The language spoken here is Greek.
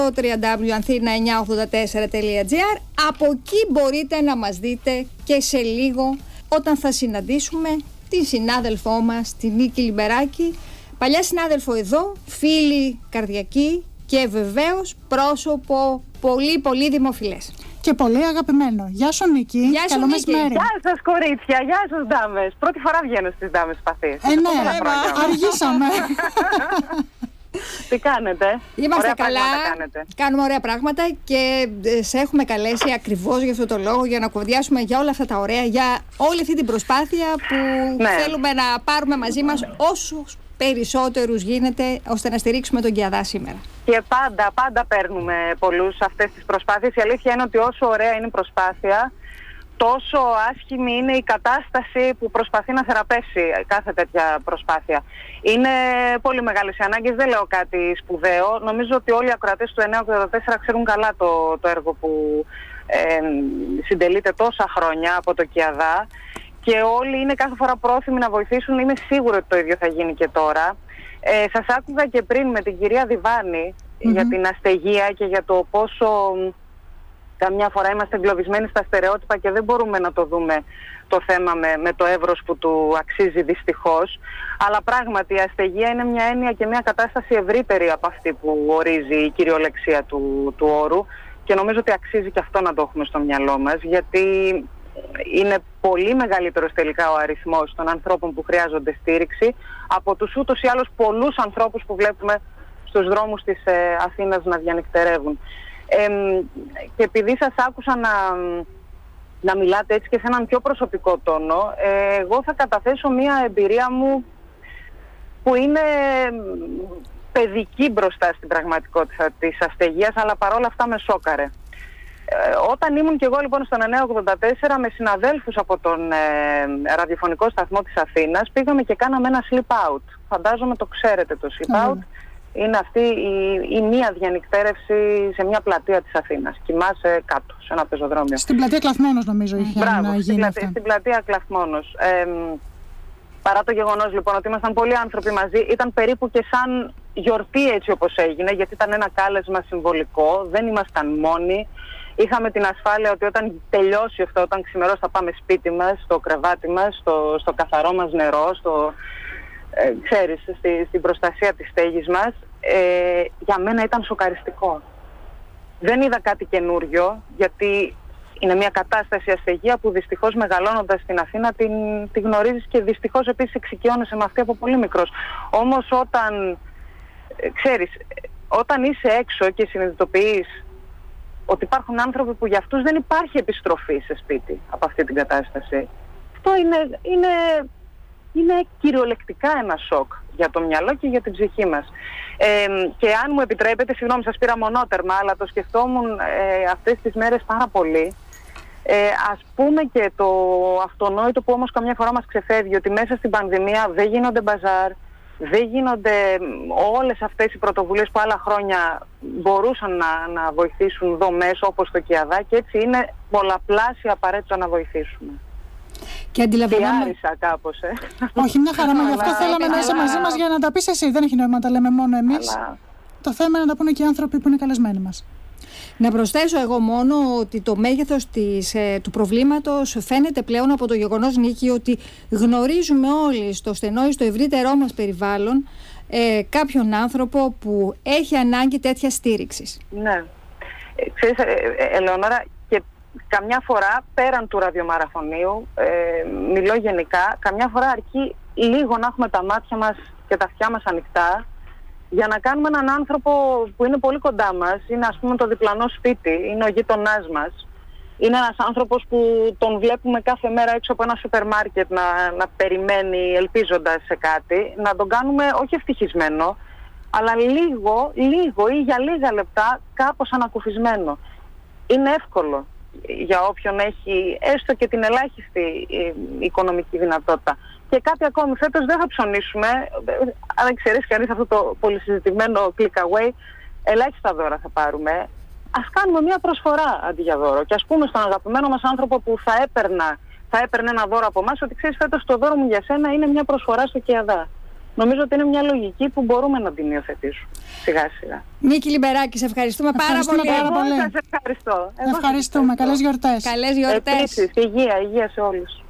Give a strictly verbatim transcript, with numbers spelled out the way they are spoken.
double-u double-u double-u τελεία ανθίνα εννιακόσια ογδόντα τέσσερα τελεία τζι άρ. Από εκεί μπορείτε να μας δείτε και σε λίγο, όταν θα συναντήσουμε την συνάδελφό μας, την Νίκη Λιμπεράκη, παλιά συνάδελφο εδώ, φίλη καρδιακή και βεβαίως πρόσωπο πολύ πολύ δημοφιλές. Και πολύ αγαπημένο. Γεια σου Νίκη. Γεια σου, καλό Νίκη. μεσημέρι. Γεια σας κορίτσια, γεια σας δάμες. Πρώτη φορά βγαίνω στις δάμες σπαθίες. Ε, ναι, αργήσαμε. Τι κάνετε? Είμαστε ωραία καλά, κάνετε. Κάνουμε ωραία πράγματα και σε έχουμε καλέσει ακριβώς για αυτό το λόγο, για να κουβεντιάσουμε για όλα αυτά τα ωραία, για όλη αυτή την προσπάθεια που ναι. θέλουμε να πάρουμε μαζί μας όσους περισσότερους γίνεται, ώστε να στηρίξουμε τον ΚΙΑΔΑ σήμερα. Και πάντα, πάντα παίρνουμε πολλούς σε αυτές τις προσπάθειες. Η αλήθεια είναι ότι όσο ωραία είναι η προσπάθεια, τόσο άσχημη είναι η κατάσταση που προσπαθεί να θεραπεύσει κάθε τέτοια προσπάθεια. Είναι πολύ μεγάλες οι ανάγκες, δεν λέω κάτι σπουδαίο. Νομίζω ότι όλοι οι ακροατές του εννιακόσια ογδόντα τέσσερα ξέρουν καλά το, το έργο που ε, συντελείται τόσα χρόνια από το ΚΙΑΔΑ και όλοι είναι κάθε φορά πρόθυμοι να βοηθήσουν. Είμαι σίγουρη ότι το ίδιο θα γίνει και τώρα. Ε, σας άκουγα και πριν με την κυρία Διβάνη mm-hmm. για την αστεγία και για το πόσο καμιά φορά είμαστε εγκλωβισμένοι στα στερεότυπα και δεν μπορούμε να το δούμε το θέμα με, με το εύρος που του αξίζει δυστυχώς. Αλλά πράγματι η αστεγία είναι μια έννοια και μια κατάσταση ευρύτερη από αυτή που ορίζει η κυριολεξία του, του όρου και νομίζω ότι αξίζει και αυτό να το έχουμε στο μυαλό μας, γιατί είναι πολύ μεγαλύτερος τελικά ο αριθμός των ανθρώπων που χρειάζονται στήριξη από τους ούτως ή άλλως πολλούς ανθρώπους που βλέπουμε στους δρόμους της ε, Αθήνας να διανυκτερεύουν. Ε, και επειδή σας άκουσα να, να μιλάτε έτσι και σε έναν πιο προσωπικό τόνο, ε, εγώ θα καταθέσω μια εμπειρία μου που είναι παιδική μπροστά στην πραγματικότητα της αστεγίας, αλλά παρόλα αυτά με σόκαρε. Ε, όταν ήμουν και εγώ λοιπόν στον εννιακόσια ογδόντα τέσσερα με συναδέλφους από τον ε, ραδιοφωνικό σταθμό της Αθήνας, πήγαμε και κάναμε ένα sleep out. Φαντάζομαι το ξέρετε το sleep out. Mm. Είναι αυτή η, η μία διανυκτέρευση σε μια πλατεία της Αθήνας. Κοιμάσαι κάτω, σε ένα πεζοδρόμιο. Στην πλατεία Κλαθμόνος νομίζω είχε Μπράβο, να γίνει στην, αυτό. στην πλατεία Κλαθμόνος. Ε, παρά το γεγονός λοιπόν ότι ήμασταν πολλοί άνθρωποι μαζί, ήταν περίπου και σαν γιορτή έτσι όπως έγινε, γιατί ήταν ένα κάλεσμα συμβολικό, δεν ήμασταν μόνοι. Είχαμε την ασφάλεια ότι όταν τελειώσει αυτό, όταν ξημερώσει θα πάμε σπίτι μας, στο κρεβάτι μας, στο, στο καθαρό μας νερό, στο... Ε, ξέρεις, στη, στην προστασία της στέγης μας. Ε, για μένα ήταν σοκαριστικό. Δεν είδα κάτι καινούριο, γιατί είναι μια κατάσταση αστεγία που δυστυχώς μεγαλώνοντας στην Αθήνα την, την γνωρίζεις και δυστυχώς επίσης εξοικειώνεσαι με αυτή από πολύ μικρός. Όμως όταν, ε, ξέρεις, όταν είσαι έξω και συνειδητοποιείς ότι υπάρχουν άνθρωποι που για αυτούς δεν υπάρχει επιστροφή σε σπίτι από αυτή την κατάσταση, αυτό είναι... είναι είναι κυριολεκτικά ένα σοκ για το μυαλό και για την ψυχή μας. Ε, και αν μου επιτρέπετε, συγγνώμη σας πήρα μονότερμα, αλλά το σκεφτόμουν ε, αυτές τις μέρες πάρα πολύ. Ε, ας πούμε και το αυτονόητο που όμως καμιά φορά μας ξεφεύγει, ότι μέσα στην πανδημία δεν γίνονται μπαζάρ, δεν γίνονται όλες αυτές οι πρωτοβουλίες που άλλα χρόνια μπορούσαν να, να βοηθήσουν δομές όπως το ΚΙΑΔΑ, και έτσι είναι πολλαπλάσια απαραίτητο να βοηθήσουμε. Και αντιλαμβανόμαι. Διάρισα κάπως, ε. Όχι, μια χαρά, μα γι' αυτό θέλαμε να είσαι μαζί μας για να τα πεις εσύ. Δεν έχει νόημα να τα λέμε μόνο εμείς. Αλλά... το θέμα είναι να τα πούνε και οι άνθρωποι που είναι καλεσμένοι μας. Να προσθέσω εγώ μόνο ότι το μέγεθος της, ε, του προβλήματος φαίνεται πλέον από το γεγονός, Νίκη, ότι γνωρίζουμε όλοι στο στενό ή στο ευρύτερό μας περιβάλλον ε, κάποιον άνθρωπο που έχει ανάγκη τέτοια στήριξης. Ναι. Ε, ξέρεις, ε, ε, Ελεονόρα, και καμιά φορά πέραν του ραδιομαραθωνίου, ε, μιλώ γενικά, καμιά φορά αρκεί λίγο να έχουμε τα μάτια μας και τα αυτιά μας ανοιχτά για να κάνουμε έναν άνθρωπο που είναι πολύ κοντά μας, είναι ας πούμε το διπλανό σπίτι, είναι ο γείτονάς μας, είναι ένας άνθρωπος που τον βλέπουμε κάθε μέρα έξω από ένα σούπερ μάρκετ να, να περιμένει ελπίζοντας σε κάτι, να τον κάνουμε όχι ευτυχισμένο, αλλά λίγο, λίγο ή για λίγα λεπτά κάπως ανακουφισμένο. Είναι εύκολο για όποιον έχει έστω και την ελάχιστη οικονομική δυνατότητα. Και κάτι ακόμη, φέτος δεν θα ψωνίσουμε, αν δεν ξέρεις κανείς αυτό το πολυσυζητημένο click away, ελάχιστα δώρα θα πάρουμε. Ας κάνουμε μια προσφορά αντί για δώρο και ας πούμε στον αγαπημένο μας άνθρωπο που θα έπαιρνα, θα έπαιρνε ένα δώρο από εμάς, ότι ξέρεις, φέτος το δώρο μου για σένα είναι μια προσφορά στο ΚΙΑΔΑ. νομίζω ότι είναι μια λογική που μπορούμε να την υιοθετήσουμε σιγά σιγά. Νίκη Λιμπεράκη, σε ευχαριστούμε, ευχαριστούμε πάρα πολύ. Πάρα πολύ. Εγώ σας ευχαριστώ. Ευχαριστούμε. Καλές γιορτές. Καλές γιορτές. Επίσης, υγεία, υγεία σε όλους.